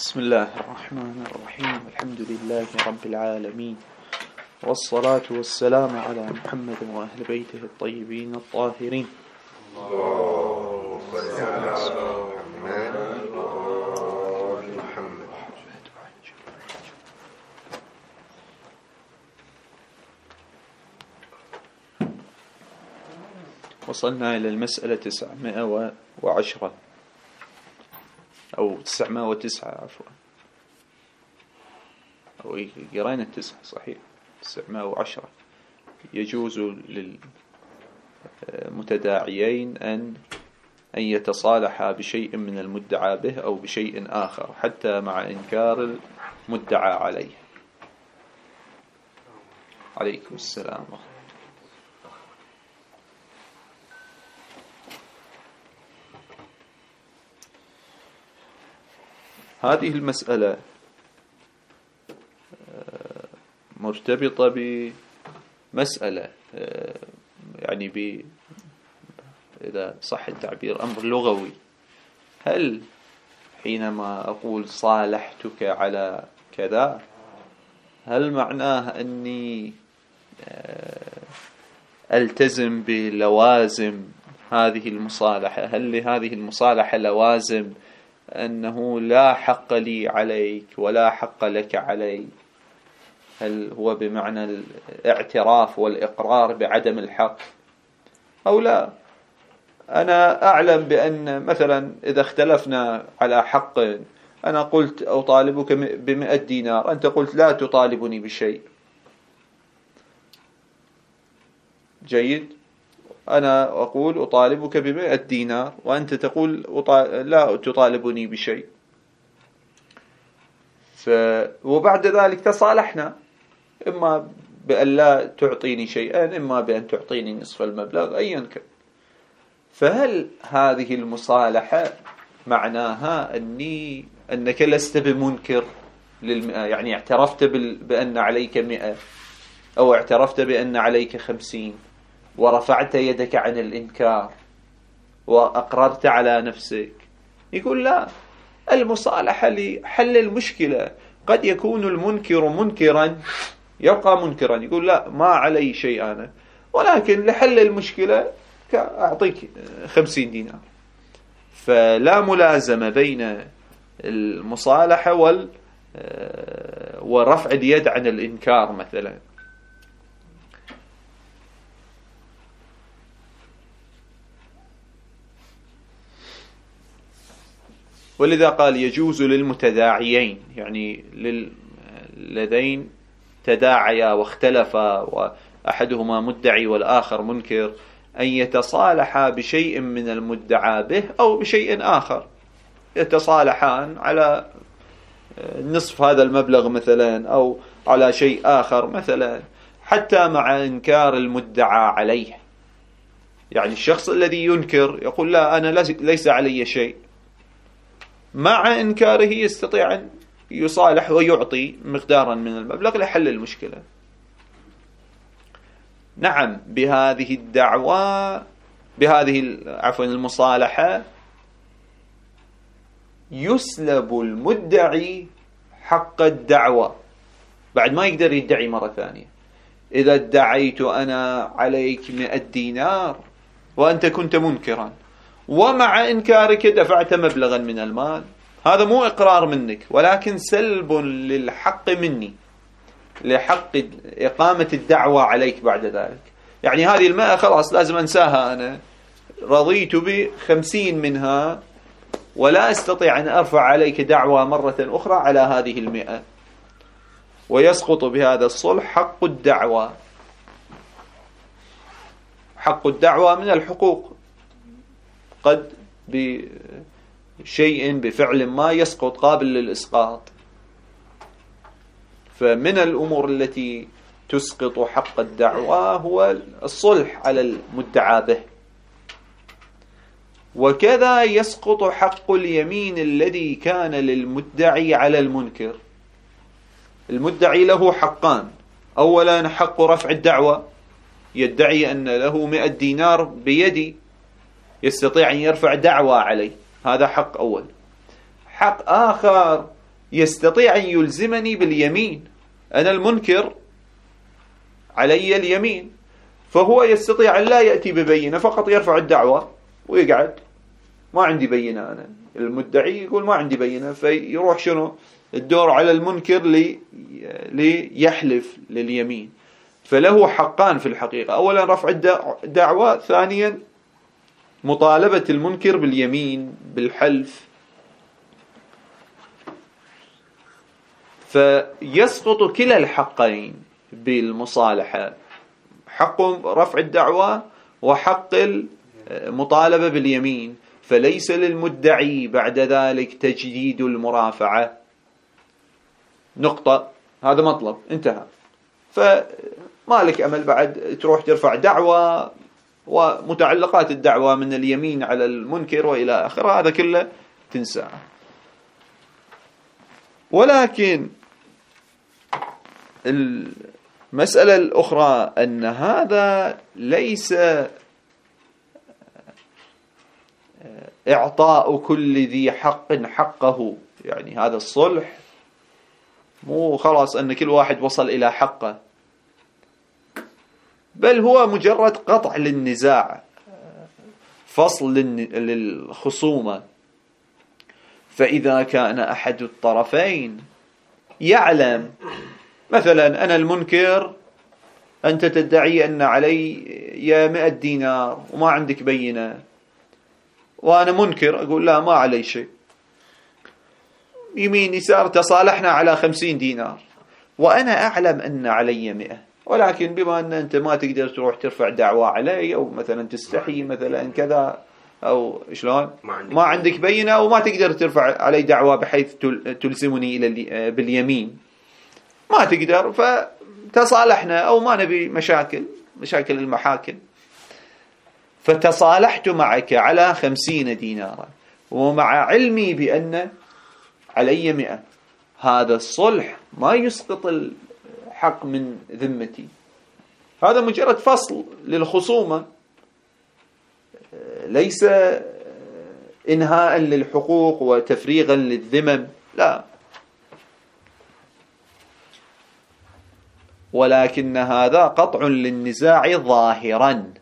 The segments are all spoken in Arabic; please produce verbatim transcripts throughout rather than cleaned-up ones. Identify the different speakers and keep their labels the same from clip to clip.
Speaker 1: بسم الله الرحمن الرحيم. الحمد لله رب العالمين، والصلاة والسلام على محمد وأهل بيته الطيبين الطاهرين.
Speaker 2: اللهم صل على محمد وآل محمد.
Speaker 1: وصلنا إلى المسألة تسعمائة وعشرة أو تسعمائة وتسعة عفوا، أو قرينا التسعة صحيح، تسعمائة وعشرة. يجوز للمتداعيين أن أن يتصالحا بشيء من المدعى به أو بشيء آخر حتى مع إنكار المدعى عليه. عليكم السلام. هذه المسألة مرتبطة بمسألة يعني ب إذا صح التعبير أمر لغوي. هل حينما أقول صالحتك على كذا، هل معناه أني ألتزم بلوازم هذه المصالحة؟ هل لهذه المصالحة لوازم أنه لا حق لي عليك ولا حق لك علي؟ هل هو بمعنى الاعتراف والإقرار بعدم الحق أو لا؟ أنا أعلم بأن مثلا إذا اختلفنا على حق، أنا قلت أطالبك بمئة دينار، أنت قلت لا تطالبني بشيء، جيد؟ أنا أقول أطالبك بمئة دينار وأنت تقول لا تطالبني بشيء، ف... وبعد ذلك تصالحنا، إما بأن لا تعطيني شيئا، إما بأن تعطيني نصف المبلغ، أيا كان. فهل هذه المصالحة معناها أني أنك لست بمنكر للمئة؟ يعني اعترفت بال... بأن عليك مئة أو اعترفت بأن عليك خمسين ورفعت يدك عن الإنكار وأقررت على نفسك. يقول لا، المصالحة لحل المشكلة. قد يكون المنكر منكرا يبقى منكرا، يقول لا ما علي شيء أنا، ولكن لحل المشكلة أعطيك خمسين دينار. فلا ملازمة بين المصالحة وال ورفع اليد عن الإنكار مثلا. ولذا قال يجوز للمتداعيين، يعني للذين تداعيا واختلفا وأحدهما مدعي والآخر منكر، أن يتصالحا بشيء من المدعى به أو بشيء آخر. يتصالحان على نصف هذا المبلغ مثلا أو على شيء آخر مثلا، حتى مع إنكار المدعى عليه. يعني الشخص الذي ينكر يقول لا أنا ليس علي شيء، مع إنكاره يستطيع أن يصالح ويعطي مقدارا من المبلغ لحل المشكلة. نعم، بهذه الدعوة بهذه عفوا المصالحة يسلب المدعي حق الدعوة، بعد ما يقدر يدعي مرة ثانية. إذا ادعيت أنا عليك مئة دينار وأنت كنت منكرا، ومع إنكارك دفعت مبلغا من المال، هذا مو إقرار منك ولكن سلب للحق مني، لحق إقامة الدعوة عليك بعد ذلك. يعني هذه المئة خلاص لازم أنساها، أنا رضيت بخمسين منها ولا أستطيع أن أرفع عليك دعوة مرة أخرى على هذه المئة، ويسقط بهذا الصلح حق الدعوة. حق الدعوة من الحقوق، قد بشيء بفعل ما يسقط قابل للإسقاط. فمن الأمور التي تسقط حق الدعوة هو الصلح على المدعى به. وكذا يسقط حق اليمين الذي كان للمدعي على المنكر. المدعي له حقان: أولا حق رفع الدعوة، يدعي أن له مئة دينار بيدي، يستطيع أن يرفع دعوة عليه، هذا حق أول. حق آخر يستطيع أن يلزمني باليمين. أنا المنكر علي اليمين، فهو يستطيع أن لا يأتي ببينة، فقط يرفع الدعوة ويقعد، ما عندي بينة. أنا المدعي يقول ما عندي بينة، فيروح شنو الدور على المنكر لي ليحلف لليمين. فله حقان في الحقيقة: أولا رفع الدعوة، ثانيا مطالبة المنكر باليمين بالحلف. فيسقط كلا الحقين بالمصالحة: حق رفع الدعوة وحق المطالبة باليمين. فليس للمدعي بعد ذلك تجديد المرافعة. نقطة. هذا مطلب انتهى. فما لك أمل بعد تروح ترفع دعوة ومتعلقات الدعوة من اليمين على المنكر وإلى آخره، هذا كله تنساه. ولكن المسألة الأخرى أن هذا ليس إعطاء كل ذي حق حقه. يعني هذا الصلح مو خلاص أن كل واحد وصل إلى حقه، بل هو مجرد قطع للنزاع، فصل للخصومة. فإذا كان أحد الطرفين يعلم، مثلا أنا المنكر، أنت تدعي أن علي يا مئة دينار وما عندك بينة، وأنا منكر أقول لا ما علي شيء، يمين يسار تصالحنا على خمسين دينار، وأنا أعلم أن علي مئة، ولكن بما أن أنت ما تقدر تروح ترفع دعوة علي، أو مثلا تستحي مثلا كذا، أو شلون ما عندك بينة وما تقدر ترفع علي دعوة بحيث تلزمني إلى باليمين، ما تقدر، فتصالحنا أو ما نبي مشاكل مشاكل المحاكم، فتصالحت معك على خمسين دينارا ومع علمي بأن علي مئة. هذا الصلح ما يسقط الحق من ذمتي، هذا مجرد فصل للخصومة، ليس إنهاء للحقوق وتفريغا للذمم، لا. ولكن هذا قطع للنزاع ظاهرا،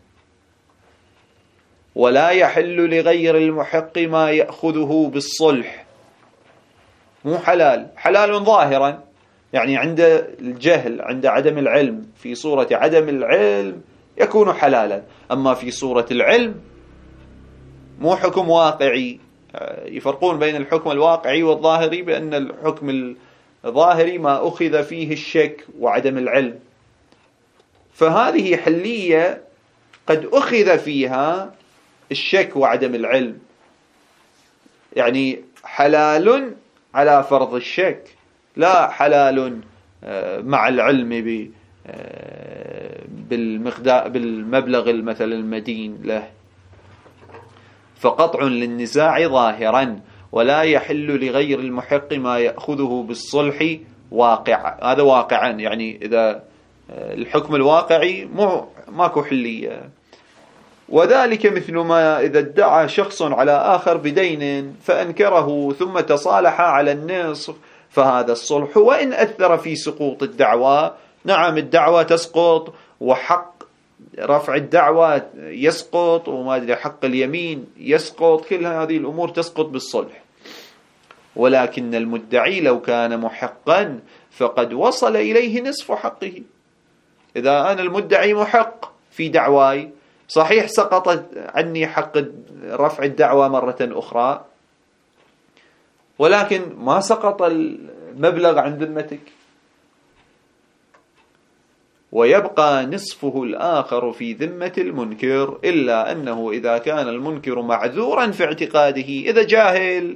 Speaker 1: ولا يحل لغير المحق ما يأخذه بالصلح. مو حلال، حلال ظاهرا، يعني عند الجهل، عند عدم العلم، في صورة عدم العلم يكون حلالا، أما في صورة العلم مو حكم واقعي. يفرقون بين الحكم الواقعي والظاهري، بأن الحكم الظاهري ما أخذ فيه الشك وعدم العلم، فهذه حلية قد أخذ فيها الشك وعدم العلم، يعني حلال على فرض الشك، لا حلال مع العلم بالمقدار بالمبلغ مثلا المدين له. فقطع للنزاع ظاهرا، ولا يحل لغير المحق ما يأخذه بالصلح واقع. هذا واقعا، يعني إذا الحكم الواقعي مو ماكو حلية. وذلك مثل ما إذا ادعى شخص على آخر بدين فأنكره ثم تصالح على النصف، فهذا الصلح وإن أثر في سقوط الدعوى، نعم الدعوى تسقط وحق رفع الدعوى يسقط وما أدري حق اليمين يسقط، كل هذه الأمور تسقط بالصلح. ولكن المدعي لو كان محقا فقد وصل إليه نصف حقه. إذا أنا المدعي محق في دعواي، صحيح سقطت عني حق رفع الدعوى مرة أخرى، ولكن ما سقط المبلغ عن ذمتك، ويبقى نصفه الآخر في ذمة المنكر، إلا أنه إذا كان المنكر معذورا في اعتقاده، إذا جاهل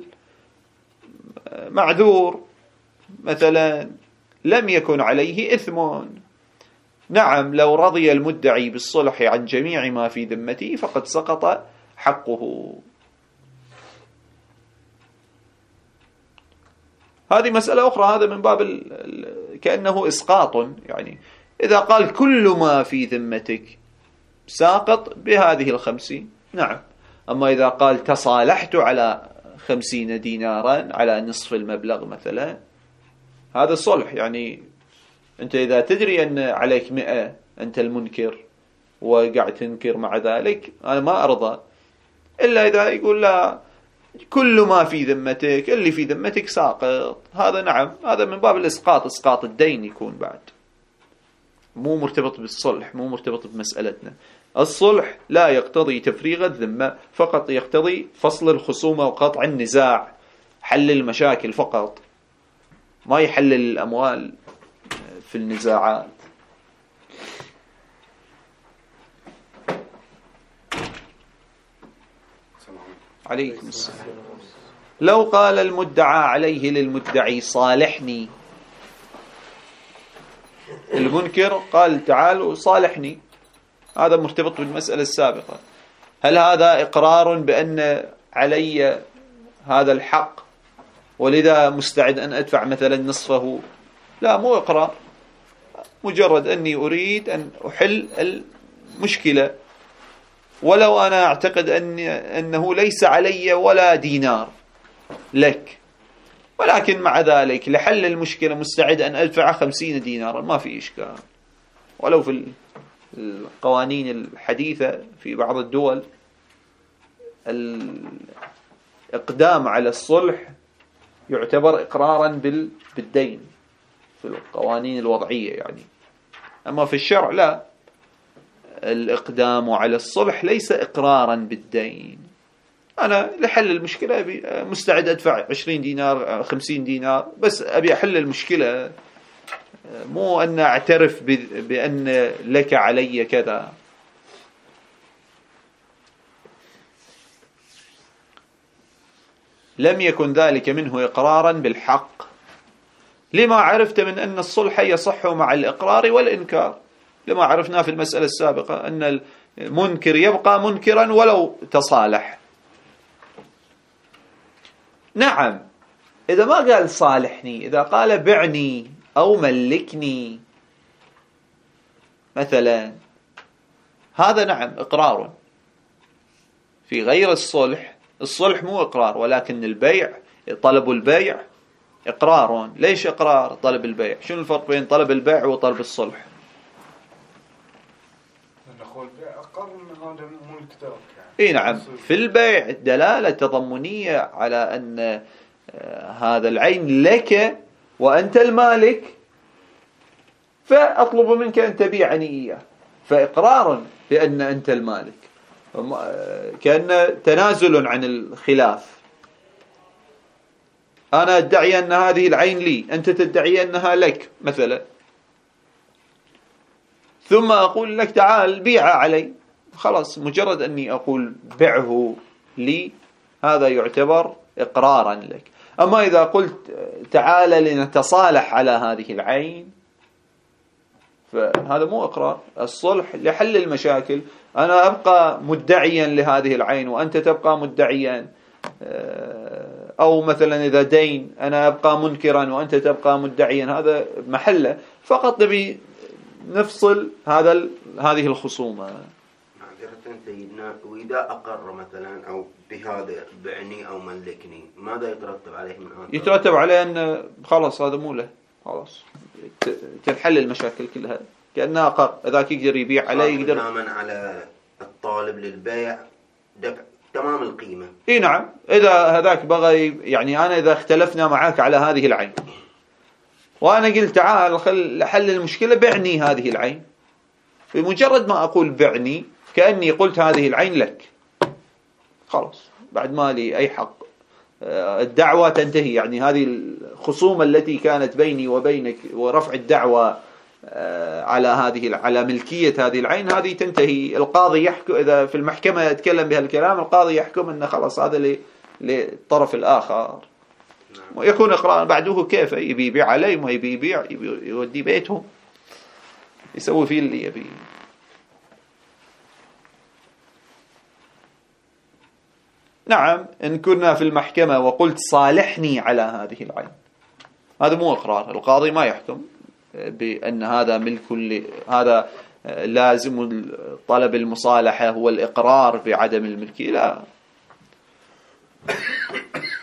Speaker 1: معذور مثلا لم يكن عليه إثم، نعم لو رضي المدعي بالصلح عن جميع ما في ذمته فقد سقط حقه. هذه مسألة أخرى، هذا من باب كأنه إسقاط، يعني إذا قال كل ما في ذمتك ساقط بهذه الخمسين، نعم. أما إذا قال تصالحت على خمسين دينارا على نصف المبلغ مثلا، هذا صلح. يعني أنت إذا تدري أن عليك مئة أنت المنكر وقاعد تنكر مع ذلك، أنا ما أرضى إلا إذا يقول لا كل ما في ذمتك، اللي في ذمتك ساقط، هذا نعم، هذا من باب الإسقاط، إسقاط الدين يكون بعد، مو مرتبط بالصلح، مو مرتبط بمسألتنا. الصلح لا يقتضي تفريغ الذمة، فقط يقتضي فصل الخصومة وقطع النزاع، حل المشاكل فقط، ما يحلل الأموال في النزاعات. عليكم السلام. لو قال المدعى عليه للمدعي صالحني، المنكر قال تعال صالحني، هذا مرتبط بالمسألة السابقة. هل هذا إقرار بأن علي هذا الحق ولذا مستعد أن أدفع مثلا نصفه؟ لا، مو إقرار، مجرد أني أريد أن أحل المشكلة، ولو أنا أعتقد أن أنه ليس علي ولا دينار لك، ولكن مع ذلك لحل المشكلة مستعد أن أدفع خمسين دينارا، ما في إشكال. ولو في القوانين الحديثة في بعض الدول الإقدام على الصلح يعتبر إقرارا بالدين في القوانين الوضعية يعني، أما في الشرع لا، الإقدام على الصلح ليس إقرارا بالدين. أنا لحل المشكلة مستعد أدفع عشرين دينار خمسين دينار، بس أبي أحل المشكلة، مو أن أعترف بأن لك علي كذا. لم يكن ذلك منه إقرارا بالحق، لما عرفت من أن الصلح يصح مع الإقرار والإنكار، لما عرفنا في المسألة السابقة أن المنكر يبقى منكرا ولو تصالح. نعم، إذا ما قال صالحني، إذا قال بعني أو ملكني مثلا، هذا نعم إقرار. في غير الصلح، الصلح مو إقرار، ولكن البيع، طلب البيع إقرار. ليش إقرار طلب البيع؟ شنو الفرق بين طلب البيع وطلب الصلح؟
Speaker 3: نقول البيع أقر من هذا ملك ترك يعني.
Speaker 1: إيه نعم، في البيع دلالة تضمنية على أن هذا العين لك وأنت المالك، فأطلب منك أن تبيعني إياه، فإقرار بأن أنت المالك، كأن تنازل عن الخلاف. أنا أدعي أن هذه العين لي، أنت تدعي أنها لك مثلا، ثم أقول لك تعال بيع علي، خلاص مجرد أني أقول بعه لي هذا يعتبر إقرارا لك. أما إذا قلت تعال لنتصالح على هذه العين، فهذا مو إقرار. الصلح لحل المشاكل، أنا أبقى مدعيا لهذه العين وأنت تبقى مدعيا، أو مثلا إذا دين أنا أبقى منكرا وأنت تبقى مدعيا، هذا محله، فقط نبي نفصل هذا هذه الخصومة.
Speaker 2: معذرة سيدنا، وإذا أقر مثلا أو بهذا بعني أو ملكني، ماذا يترتب عليه من هذا؟
Speaker 1: يترتب عليه أن خلاص هذا مو له، خلاص تنحل المشاكل كلها، كأنها أقر. إذا يقدر يبيع عليه يقدر
Speaker 2: تماما على الطالب للبيع دفع تمام القيمة. إيه
Speaker 1: نعم، إذا هذاك بغى يعني، أنا إذا اختلفنا معك على هذه العين وأنا قلت تعال خل حل المشكلة بعني هذه العين، بمجرد ما أقول بعني كأني قلت هذه العين لك، خلاص بعد ما لي أي حق، الدعوة تنتهي. يعني هذه الخصومة التي كانت بيني وبينك ورفع الدعوة على هذه على ملكية هذه العين، هذه تنتهي. القاضي يحكم، إذا في المحكمة يتكلم بهالكلام، القاضي يحكم أن خلاص هذا للطرف الآخر، ويكون إقرار. بعده كيف يبي يبيع عليه، ما يبي يبيع يودي بيتهم يسوي فيه اللي يبي. نعم، إن كنا في المحكمة وقلت صالحني على هذه العين، هذا مو إقرار. القاضي ما يحكم بأن هذا ملك، هذا لازم طلب المصالحة هو الإقرار بعدم الملكية، لا.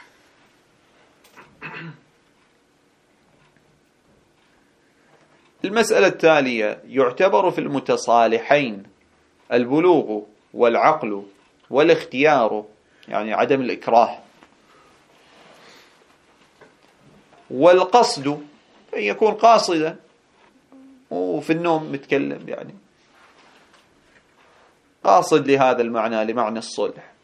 Speaker 1: المسألة التالية: يعتبر في المتصالحين البلوغ والعقل والاختيار، يعني عدم الإكراه، والقصد أن يكون قاصدا وفي النوم متكلم، يعني قاصد لهذا المعنى، لمعنى الصلح،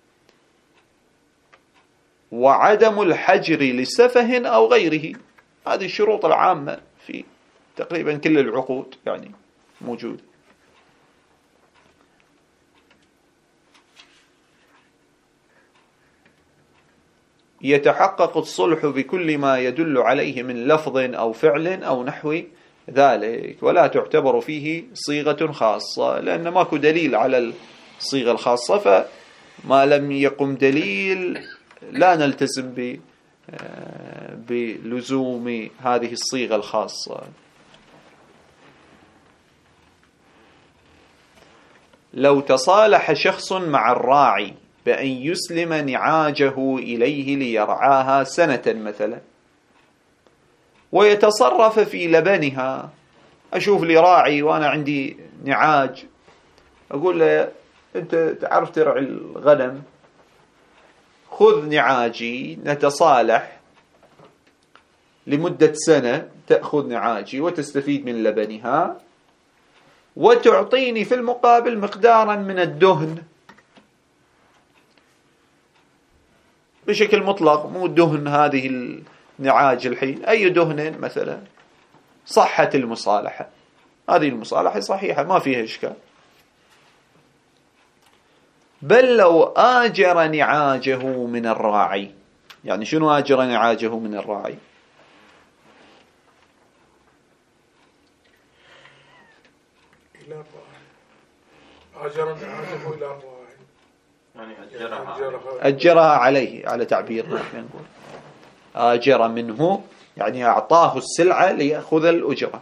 Speaker 1: وعدم الحجر لسفه أو غيره. هذه الشروط العامة في تقريبا كل العقود يعني موجودة. يتحقق الصلح بكل ما يدل عليه من لفظ أو فعل أو نحو ذلك، ولا تعتبر فيه صيغة خاصة، لأن ماكو دليل على الصيغة الخاصة، فما لم يقم دليل لا نلتزم ب بلزوم هذه الصيغة الخاصة. لو تصالح شخص مع الراعي بأن يسلم نعاجه إليه ليرعاها سنة مثلا، ويتصرف في لبنها، أشوف لي راعي وأنا عندي نعاج، أقول له أنت تعرف ترعي الغنم، خذ نعاجي نتصالح لمدة سنة، تأخذ نعاجي وتستفيد من لبنها، وتعطيني في المقابل مقدارا من الدهن بشكل مطلق، مو دهن هذه النعاج الحين، أي دهن مثلا. صحة المصالحة، هذه المصالحة صحيحة ما فيها إشكال. بل لو آجر نعاجه من الراعي، يعني شنو آجر نعاجه من الراعي؟
Speaker 4: إلى الراعي، آجر نعاجه إلى الراعي،
Speaker 5: يعني أجرها
Speaker 1: أجرها عليه على تعبيرنا احنا نقول آجر منه، يعني أعطاه السلعة ليأخذ الأجرة.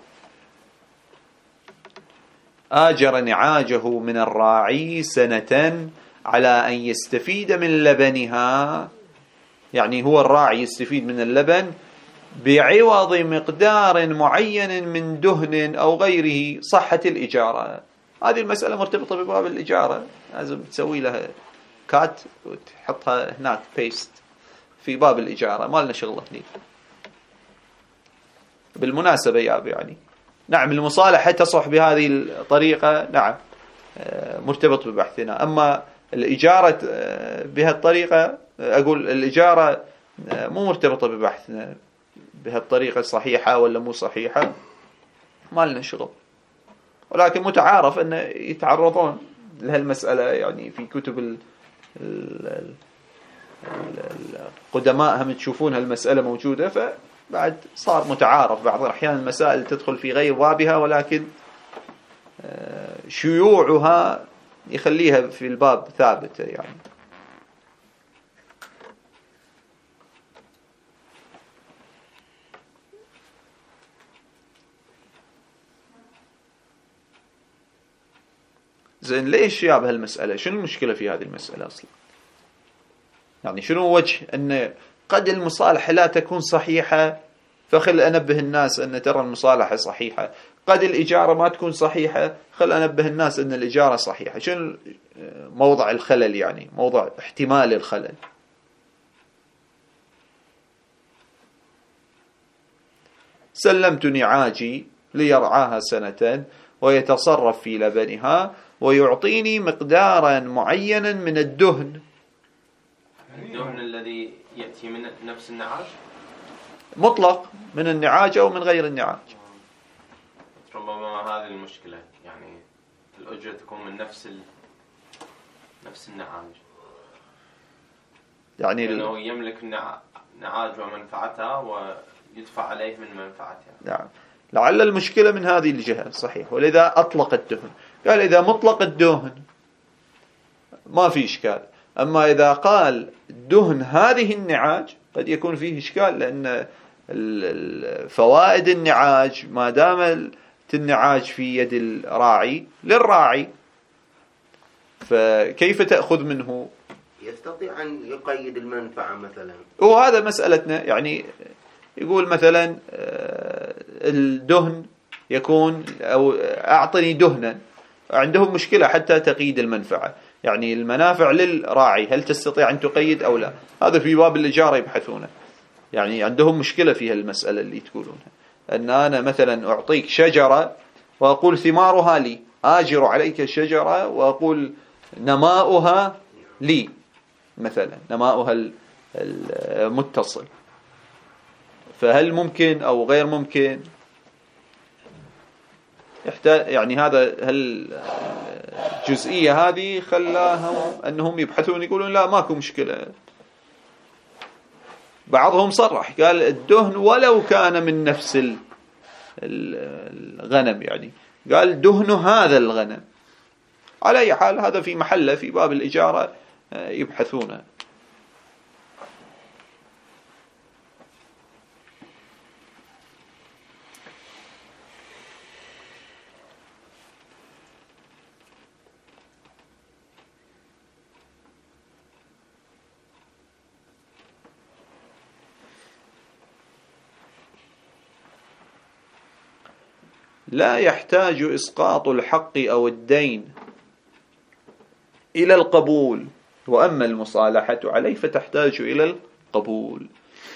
Speaker 1: آجر نعاجه من الراعي سنة على أن يستفيد من لبنها، يعني هو الراعي يستفيد من اللبن بعوض مقدار معين من دهن أو غيره. صحة الإجارة، هذه المسألة مرتبطة بباب الإجارة، لازم تسوي لها كات وتحطها هناك بيست في باب الإجارة، ما لنا شغله هني. بالمناسبة يا أبي، يعني نعم المصالحة تصح بهذه الطريقة، نعم مرتبط ببحثنا. أما الإجارة بهالطريقة، أقول الإجارة مو مرتبطة ببحثنا بهالطريقة صحيحة ولا مو صحيحة، ما لنا شغل. ولكن متعارف أن يتعرضون لهالمسألة يعني في كتب ال ال القدماء، هم تشوفون هالمسألة موجودة، فبعد صار متعارف. بعض الأحيان المسائل تدخل في غير بابها، ولكن شيوعها يخليها في الباب ثابتة يعني. زين، ليش يا بهالمسألة؟ شنو المشكلة في هذه المسألة أصلا؟ يعني شنو وجه أن قد المصالحة لا تكون صحيحة، فخل أنبه الناس أن ترى المصالحة صحيحة. قد الإجارة ما تكون صحيحة، خل أنبه الناس أن الإجارة صحيحة. شنو موضع الخلل؟ يعني موضع احتمال الخلل. سلمت نعاجي ليرعاها سنة ويتصرف في لبنها ويعطيني مقدارا معينا من الدهن.
Speaker 5: الدهن الذي يأتي من نفس النعاج
Speaker 1: مطلق، من النعاج أو من غير النعاج.
Speaker 5: ربما هذه المشكلة، يعني الأجرة تكون من نفس ال... نفس النعاج، يعني لأنه يملك النعاج ومنفعتها ويدفع عليه من منفعتها.
Speaker 1: نعم، لعل المشكلة من هذه الجهة صحيح. ولذا أطلق الدهن، قال إذا مطلق الدهن ما في إشكال. أما إذا قال دهن هذه النعاج قد يكون فيه إشكال، لأن فوائد النعاج ما دام النعاج في يد الراعي للراعي، فكيف تأخذ منه؟
Speaker 2: يستطيع أن يقيد المنفعة مثلا،
Speaker 1: وهذا مسألتنا. يعني يقول مثلا الدهن يكون أو أعطني دهنا. عندهم مشكلة حتى تقييد المنفعة، يعني المنافع للراعي هل تستطيع أن تقيد أو لا، هذا في باب الإجارة يبحثونه. يعني عندهم مشكلة في هالمسألة اللي تقولونها، أن أنا مثلا أعطيك شجرة وأقول ثمارها لي، آجر عليك الشجرة وأقول نماؤها لي، مثلا نماؤها المتصل، فهل ممكن أو غير ممكن؟ يحتاج يعني هذا هل الجزئية هذه خلاهم أنهم يبحثون يقولون لا ماكو مشكلة. بعضهم صرح قال الدهن ولو كان من نفس الغنم، يعني قال دهن هذا الغنم. على أي حال هذا في محله في باب الإجارة يبحثونه. لا يحتاج إسقاط الحق أو الدين إلى القبول، وأما المصالحة عليه فتحتاج إلى القبول.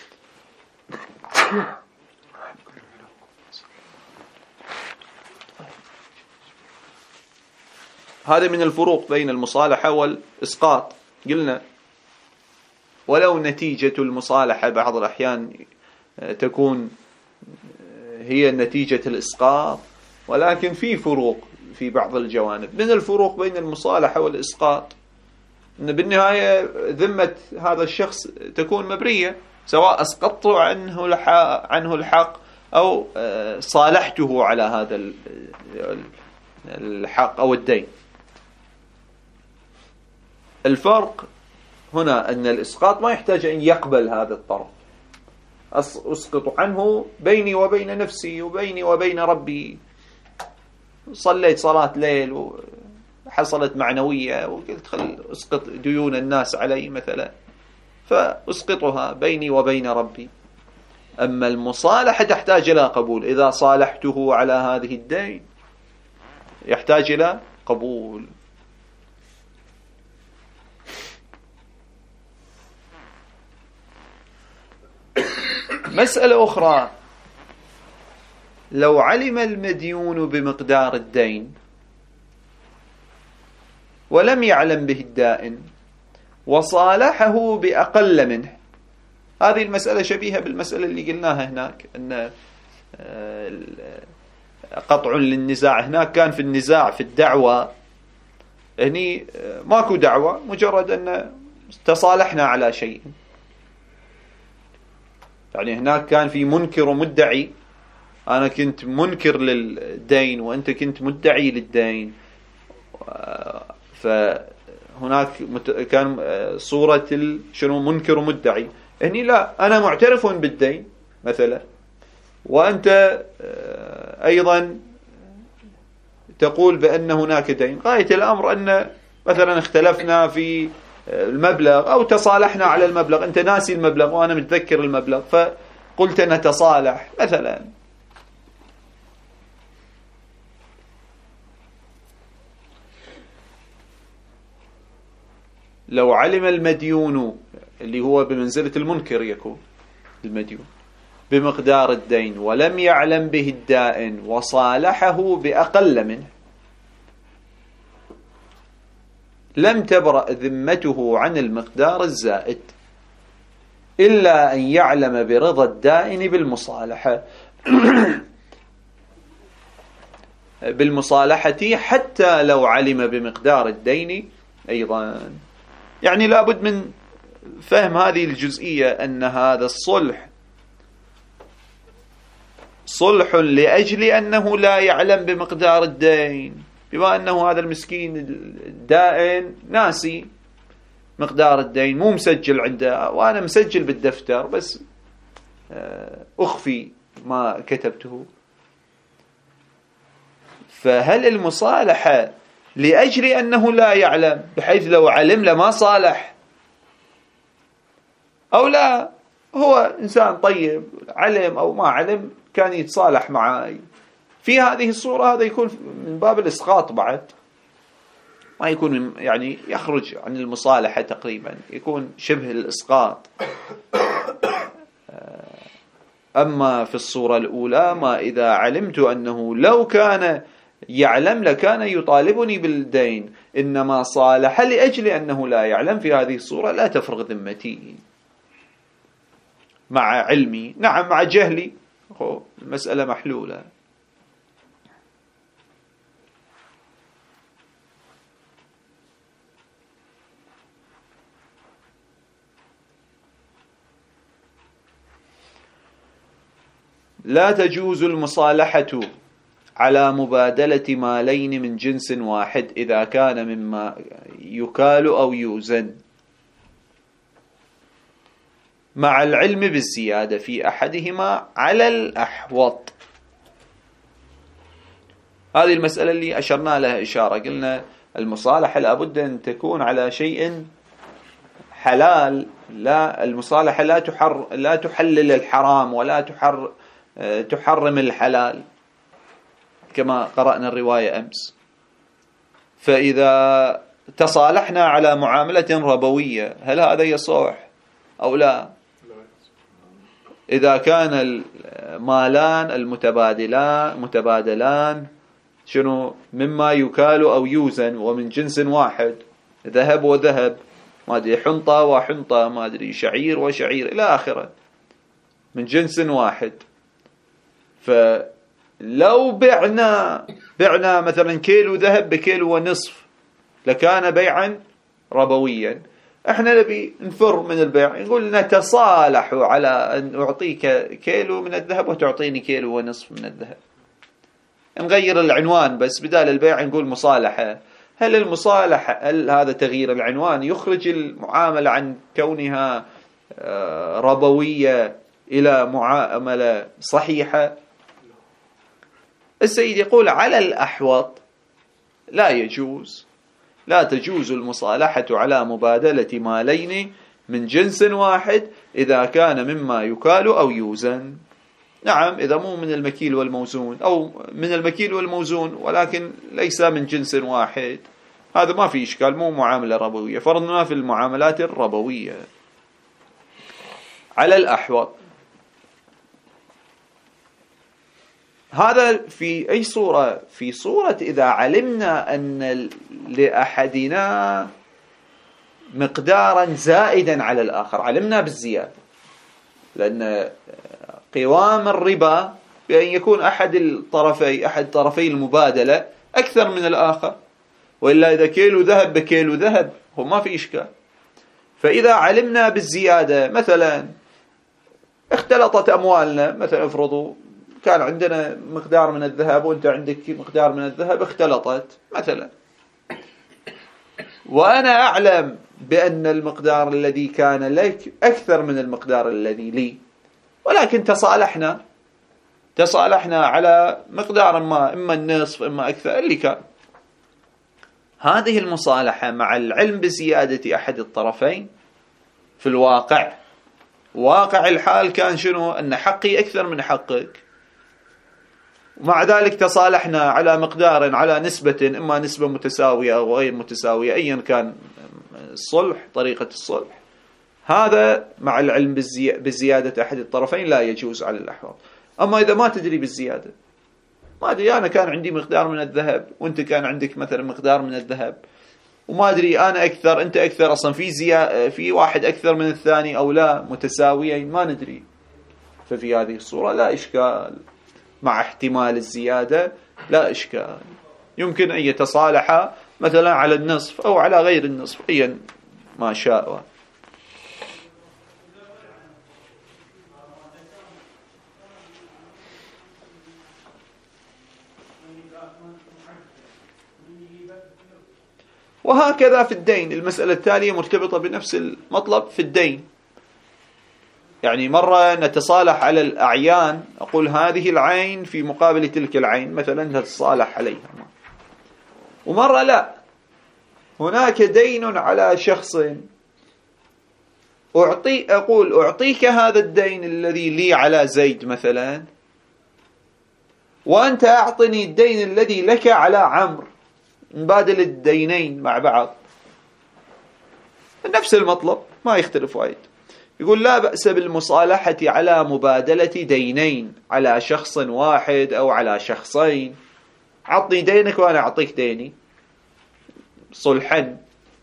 Speaker 1: هذا من الفروق بين المصالحة والإسقاط. قلنا ولو نتيجة المصالحة بعض الأحيان تكون هي نتيجة الإسقاط، ولكن في فروق في بعض الجوانب. من الفروق بين المصالحة والإسقاط أن بالنهاية ذمة هذا الشخص تكون مبرية، سواء أسقطت عنه الحق, عنه الحق أو صالحته على هذا الحق أو الدين. الفرق هنا أن الإسقاط ما يحتاج أن يقبل هذا الطرف، أسقط عنه بيني وبين نفسي وبيني وبين ربي، صليت صلاة ليل وحصلت معنوية وقلت خل أسقط ديون الناس علي مثلا، فأسقطها بيني وبين ربي. أما المصالحة تحتاج إلى قبول، إذا صالحته على هذه الدين يحتاج إلى قبول. مسألة أخرى، لو علم المديون بمقدار الدين ولم يعلم به الدائن وصالحه بأقل منه، هذه المسألة شبيهة بالمسألة اللي قلناها هناك، أن قطع للنزاع. هناك كان في النزاع في الدعوة، هني ماكو دعوة، مجرد أن تصالحنا على شيء. يعني هناك كان في منكر ومدعي، أنا كنت منكر للدين وأنت كنت مدعي للدين، فهناك كان صورة شنو منكر ومدعي. هني لا، أنا معترف بالدين مثلا وأنت أيضا تقول بأن هناك دين. غاية الأمر أن مثلا اختلفنا في المبلغ أو تصالحنا على المبلغ، أنت ناسي المبلغ وأنا متذكر المبلغ، فقلت نتصالح مثلا. لو علم المديون، اللي هو بمنزلة المنكر يكون المديون، بمقدار الدين ولم يعلم به الدائن وصالحه بأقل منه، لم تبرأ ذمته عن المقدار الزائد إلا أن يعلم برضا الدائن بالمصالحة بالمصالحة حتى لو علم بمقدار الدين أيضا. يعني لابد من فهم هذه الجزئية، أن هذا الصلح صلح لأجل أنه لا يعلم بمقدار الدين، بما أنه هذا المسكين الدائن ناسي مقدار الدين، مو مسجل عنده، وأنا مسجل بالدفتر بس أخفي ما كتبته. فهل المصالحة لأجل أنه لا يعلم بحيث لو علم لما صالح، أو لا هو إنسان طيب علم أو ما علم كان يتصالح معي، في هذه الصورة هذا يكون من باب الإسقاط بعد، ما يكون يعني يخرج عن المصالحة تقريبا، يكون شبه الإسقاط. أما في الصورة الأولى ما إذا علمت أنه لو كان يعلم لكان يطالبني بالدين، إنما صالح لأجل أنه لا يعلم، في هذه الصورة لا تفرغ ذمتي مع علمي. نعم مع جهلي المسألة محلولة. لا تجوز المصالحة على مبادلة مالين من جنس واحد إذا كان مما يكال أو يوزن مع العلم بالزيادة في أحدهما على الأحوط. هذه المسألة اللي أشرنا لها إشارة، قلنا المصالحة لابد أن تكون على شيء حلال، لا المصالحة لا تحر لا تحلل الحرام ولا تحر تحرم الحلال كما قرأنا الرواية أمس. فإذا تصالحنا على معاملة ربوية هل هذا يصح أو لا؟ إذا كان المالان المتبادلان متبادلان شنو مما يكال أو يوزن ومن جنس واحد، ذهب وذهب، ما أدري حنطة وحنطة، ما أدري شعير وشعير إلى آخره، من جنس واحد. فلو بعنا بعنا مثلا كيلو ذهب بكيلو ونصف لكان بيعا ربويا. احنا نبي نفر من البيع، نقول نتصالح على أن أعطيك كيلو من الذهب وتعطيني كيلو ونصف من الذهب، نغير العنوان بس، بدال البيع نقول مصالحة. هل المصالحة هل هذا تغيير العنوان يخرج المعاملة عن كونها ربوية إلى معاملة صحيحة؟ السيد يقول على الأحوط لا يجوز، لا تجوز المصالحة على مبادلة مالين من جنس واحد إذا كان مما يكال أو يوزن. نعم إذا مو من المكيل والموزون، أو من المكيل والموزون ولكن ليس من جنس واحد، هذا ما في إشكال، مو معاملة ربوية، فرضنا في المعاملات الربوية. على الأحوط هذا في أي صورة؟ في صورة إذا علمنا أن لأحدنا مقدارا زائدا على الآخر، علمنا بالزيادة، لأن قوام الربا بأن يكون أحد الطرفي أحد طرفي المبادلة أكثر من الآخر، وإلا إذا كيلو ذهب بكيلو ذهب هو ما في إشكال. فإذا علمنا بالزيادة، مثلا اختلطت أموالنا، مثلا افرضوا كان عندنا مقدار من الذهب وانت عندك مقدار من الذهب، اختلطت مثلا، وأنا أعلم بأن المقدار الذي كان لك أكثر من المقدار الذي لي، ولكن تصالحنا تصالحنا على مقدار ما، إما النصف إما أكثر اللي كان. هذه المصالحة مع العلم بزيادة أحد الطرفين في الواقع، واقع الحال كان شنو؟ أن حقي أكثر من حقك، ومع ذلك تصالحنا على مقدار على نسبة، إما نسبة متساوية أو غير متساوية، أيا كان الصلح طريقة الصلح. هذا مع العلم بزيادة أحد الطرفين لا يجوز على الأحوال. أما إذا ما تدري بالزيادة، ما أدري أنا كان عندي مقدار من الذهب وأنت كان عندك مثلا مقدار من الذهب، وما أدري أنا أكثر أنت أكثر، أصلا في زيادة في واحد أكثر من الثاني أو لا، متساويين ما ندري، ففي هذه الصورة لا إشكال، مع احتمال الزيادة لا إشكال، يمكن أن يتصالح مثلا على النصف أو على غير النصف أيا ما شاء. وهكذا في الدين، المسألة التالية مرتبطة بنفس المطلب في الدين. يعني مرة نتصالح على الأعيان، أقول هذه العين في مقابل تلك العين مثلا نتصالح عليها، ومرة لا، هناك دين على شخص أعطي أقول أعطيك هذا الدين الذي لي على زيد مثلا، وأنت أعطني الدين الذي لك على عمرو، نبادل الدينين مع بعض، نفس المطلب ما يختلف وايد. يقول لا بأس بالمصالحة على مبادلة دينين على شخص واحد أو على شخصين، عطني دينك وأنا أعطيك ديني صلحا.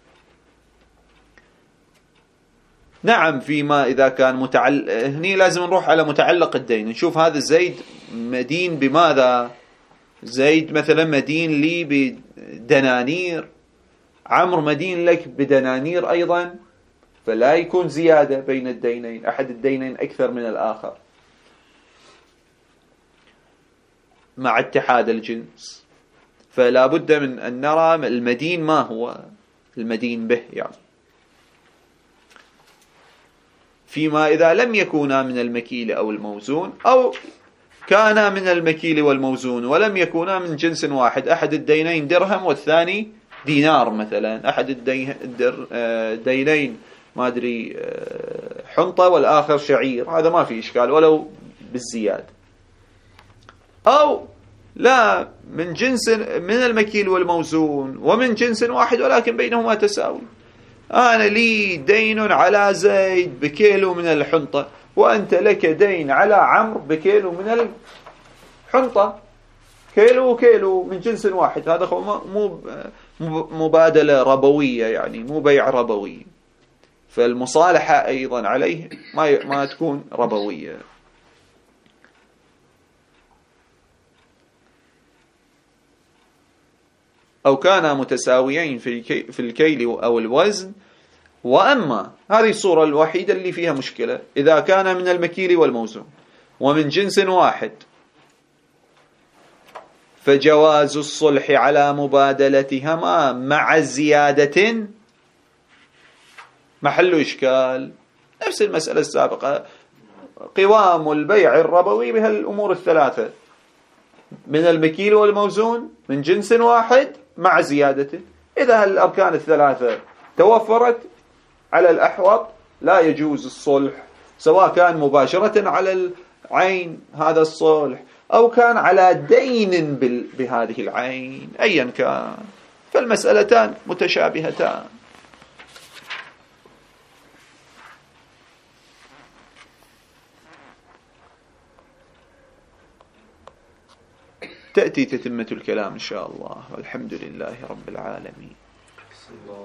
Speaker 1: نعم فيما إذا كان متعلق، هني لازم نروح على متعلق الدين، نشوف هذا زيد مدين بماذا. زيد مثلا مدين لي بدنانير، عمرو مدين لك بدنانير أيضا، فلا يكون زيادة بين الدينين، أحد الدينين أكثر من الآخر مع اتحاد الجنس. فلا بد من أن نرى المدين ما هو المدين به يعني. فيما إذا لم يكونا من المكيل أو الموزون، أو كانا من المكيل والموزون ولم يكونا من جنس واحد، أحد الدينين درهم والثاني دينار مثلا، أحد الدينين ما أدري حنطة والآخر شعير، هذا ما في إشكال ولو بالزيادة. أو لا من جنس من المكيل والموزون ومن جنس واحد ولكن بينهما تساوي، أنا لي دين على زيد بكيلو من الحنطة، وأنت لك دين على عمرو بكيلو من الحنطة، كيلو وكيلو من جنس واحد، هذا مو مبادلة ربوية يعني، مو بيع ربوي. فالمصالحة أيضا عليه ما ما تكون ربوية. أو كانا متساويين في الكيل أو الوزن. وأما هذه الصورة الوحيدة اللي فيها مشكلة، إذا كان من المكيل والموزون ومن جنس واحد، فجواز الصلح على مبادلتهما مع زيادة محل إشكال. نفس المسألة السابقة، قوام البيع الربوي بها الأمور الثلاثة، من المكيل والموزون من جنس واحد مع زيادة. إذا الأركان الثلاثة توفرت على الأحوط لا يجوز الصلح، سواء كان مباشرة على العين هذا الصلح أو كان على دين بهذه العين، أيا كان، فالمسألتان متشابهتان. تأتي تتمة الكلام إن شاء الله، والحمد لله رب العالمين.